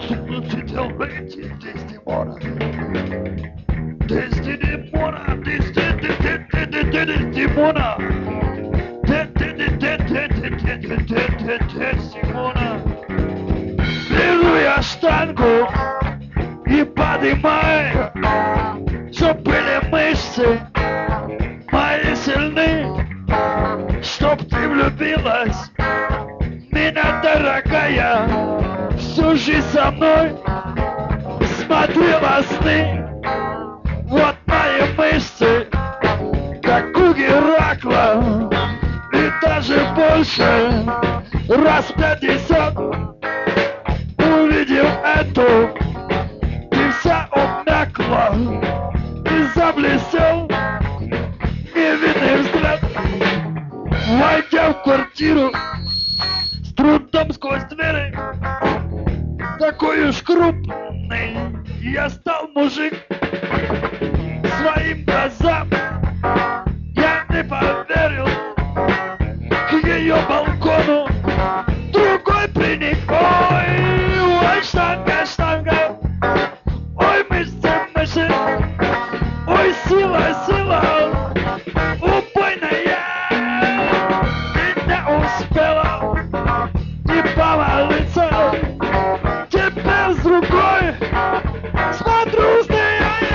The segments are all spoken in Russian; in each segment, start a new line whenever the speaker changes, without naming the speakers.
Сидел эти Дездемона. Дездемона, Дездемона. Дездемона. Беру я штангу и поднимаю, чтоб были мышцы мои сильны, чтоб ты влюбилась в меня, дорогая, всю жизнь со мной смотрела сны. Вот мои мышцы, как у Геракла, и даже больше, раз 50. Увидев эту, ты вся обмякла и заблестел невинный взгляд. Войдя в квартиру, с трудом сквозь двери, такой уж крупный я стал мужик. Своим глазам я не поверил, к ее балкону другой приник. Ой, штанга, штанга, ой, мышцы, мышцы, ой, сила, сила, убойная. И не успела и помолиться, теперь с другой смотрю с ней.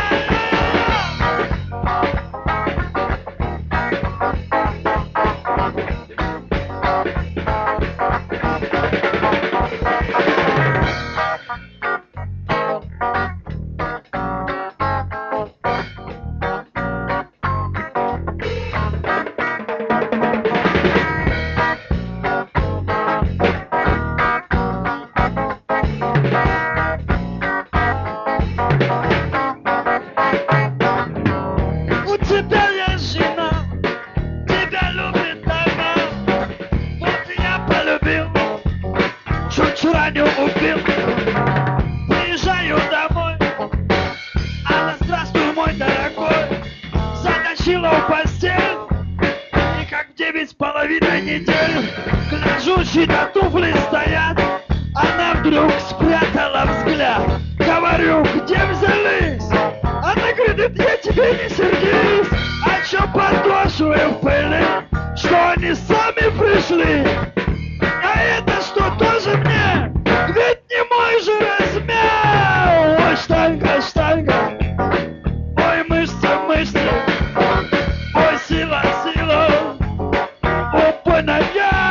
Тебя есть жена, тебя любит она. Вот я полюбил, чуть ранил, убил. Приезжаю домой, она: здравствуй, мой дорогой. Затащила в постель, и как в 9,5 недель. Гляжу, чьи-то туфли стоят, она вдруг спрятала взгляд. Говорю: где взялись? Она говорит: я тебе не сердись. А чё подошвы в пыли, что они сами пришли? А это что, тоже мне? Ведь не мой же размер. Ой, штанга, штанга, ой, мышцы, мышцы, ой, сила, сила, убойная.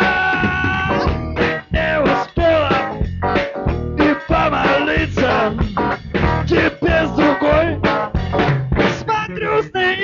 Ты не успела и помолиться, теперь с другой смотрю с ней.